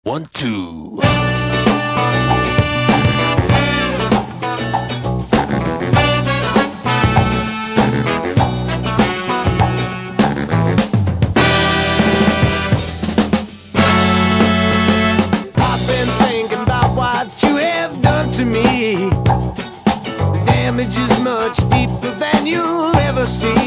One, two. I've been thinking about what you have done to me. The damage is much deeper than you'll ever see.